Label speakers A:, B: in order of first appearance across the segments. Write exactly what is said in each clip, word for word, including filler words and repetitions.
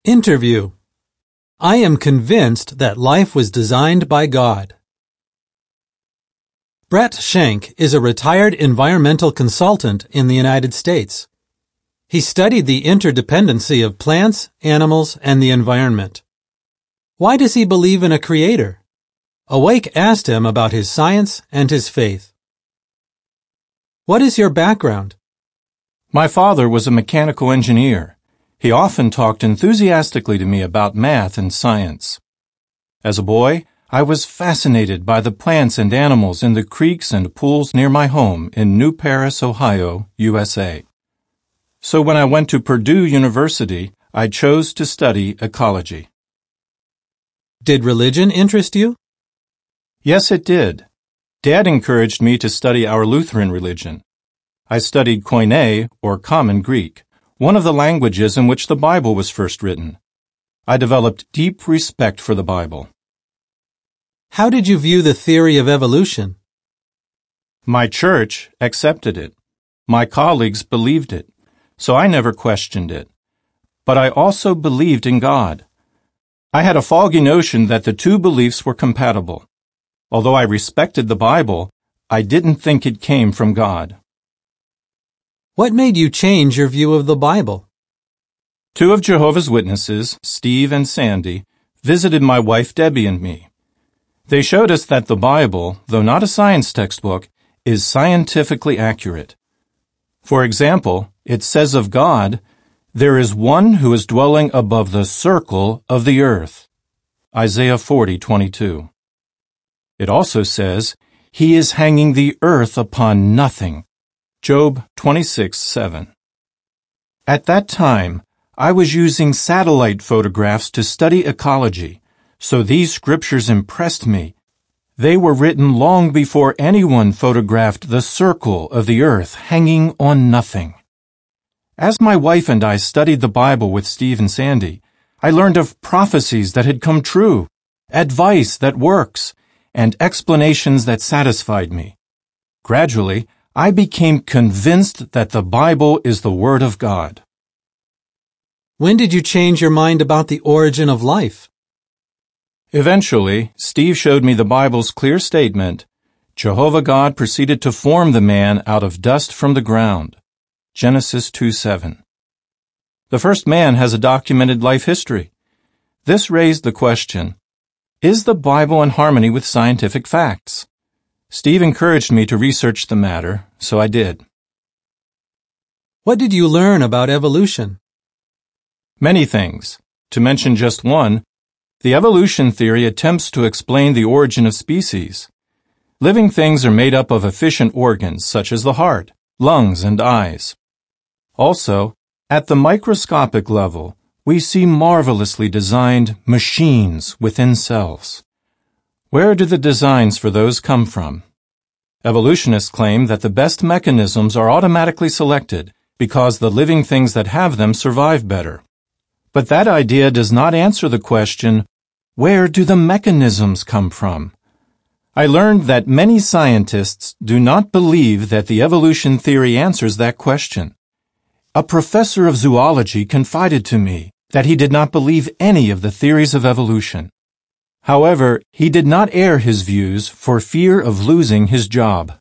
A: Interview. I am convinced that life was designed by God. Brett Schenck is a retired environmental consultant in the United States. He studied the interdependency of plants, animals, and the environment. Why does he believe in a creator? Awake asked him about his science and his faith. What is your background?
B: My father was a mechanical engineer. He often talked enthusiastically to me about math and science. As a boy, I was fascinated by the plants and animals in the creeks and pools near my home in New Paris, Ohio, U S A. So when I went to Purdue University, I chose to study ecology.
A: Did religion interest you?
B: Yes, it did. Dad encouraged me to study our Lutheran religion. I studied Koine, or Common Greek, one of the languages in which the Bible was first written. I developed deep respect for the Bible.
A: How did you view the theory of evolution?
B: My church accepted it. My colleagues believed it, so I never questioned it. But I also believed in God. I had a foggy notion that the two beliefs were compatible. Although I respected the Bible, I didn't think it came from God.
A: What made you change your view of the Bible?
B: Two of Jehovah's Witnesses, Steve and Sandy, visited my wife Debbie and me. They showed us that the Bible, though not a science textbook, is scientifically accurate. For example, it says of God, "There is one who is dwelling above the circle of the earth." Isaiah forty twenty-two. It also says, "He is hanging the earth upon nothing." Job twenty-six seven. At that time, I was using satellite photographs to study ecology, so these scriptures impressed me. They were written long before anyone photographed the circle of the earth hanging on nothing. As my wife and I studied the Bible with Steve and Sandy, I learned of prophecies that had come true, advice that works, and explanations that satisfied me. Gradually, I became convinced that the Bible is the Word of God.
A: When did you change your mind about the origin of life?
B: Eventually, Steve showed me the Bible's clear statement, Jehovah God proceeded to form the man out of dust from the ground. Genesis two seven. The first man has a documented life history. This raised the question, is the Bible in harmony with scientific facts? Steve encouraged me to research the matter, so I did.
A: What did you learn about evolution?
B: Many things. To mention just one, the evolution theory attempts to explain the origin of species. Living things are made up of efficient organs such as the heart, lungs, and eyes. Also, at the microscopic level, we see marvelously designed machines within cells. Where do the designs for those come from? Evolutionists claim that the best mechanisms are automatically selected because the living things that have them survive better. But that idea does not answer the question, where do the mechanisms come from? I learned that many scientists do not believe that the evolution theory answers that question. A professor of zoology confided to me that he did not believe any of the theories of evolution. However, he did not air his views for fear of losing his job.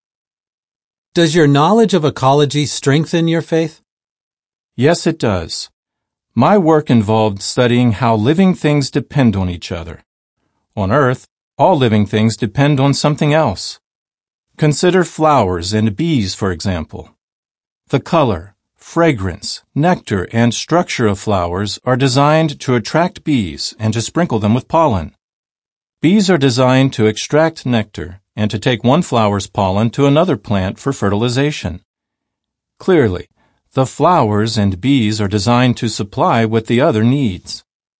A: Does your knowledge of ecology strengthen your faith?
B: Yes, it does. My work involved studying how living things depend on each other. On Earth, all living things depend on something else. Consider flowers and bees, for example. The color, fragrance, nectar, and structure of flowers are designed to attract bees and to sprinkle them with pollen. Bees are designed to extract nectar and to take one flower's pollen to another plant for fertilization. Clearly, the flowers and bees are designed to supply what the other needs.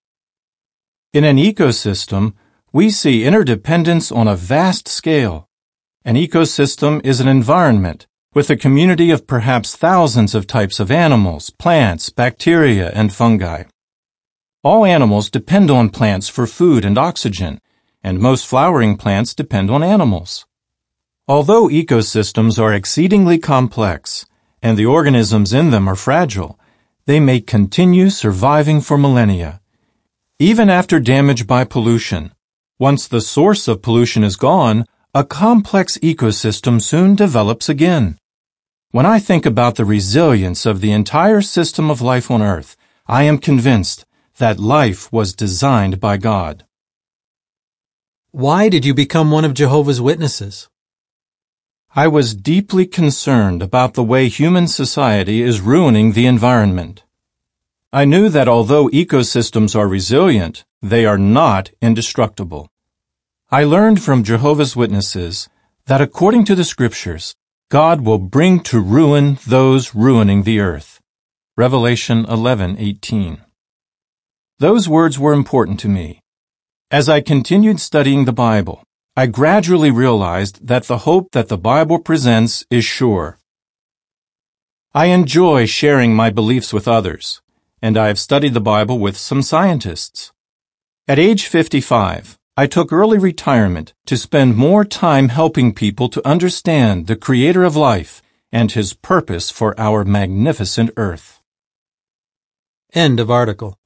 B: In an ecosystem, we see interdependence on a vast scale. An ecosystem is an environment with a community of perhaps thousands of types of animals, plants, bacteria, and fungi. All animals depend on plants for food and oxygen, and most flowering plants depend on animals. Although ecosystems are exceedingly complex, and the organisms in them are fragile, they may continue surviving for millennia. Even after damage by pollution, once the source of pollution is gone, a complex ecosystem soon develops again. When I think about the resilience of the entire system of life on Earth, I am convinced that life was designed by God.
A: Why did you become one of Jehovah's Witnesses?
B: I was deeply concerned about the way human society is ruining the environment. I knew that although ecosystems are resilient, they are not indestructible. I learned from Jehovah's Witnesses that according to the Scriptures, God will bring to ruin those ruining the earth. Revelation eleven eighteen. Those words were important to me. As I continued studying the Bible, I gradually realized that the hope that the Bible presents is sure. I enjoy sharing my beliefs with others, and I have studied the Bible with some scientists. At age fifty-five, I took early retirement to spend more time helping people to understand the Creator of life and His purpose for our magnificent earth.
A: End of article.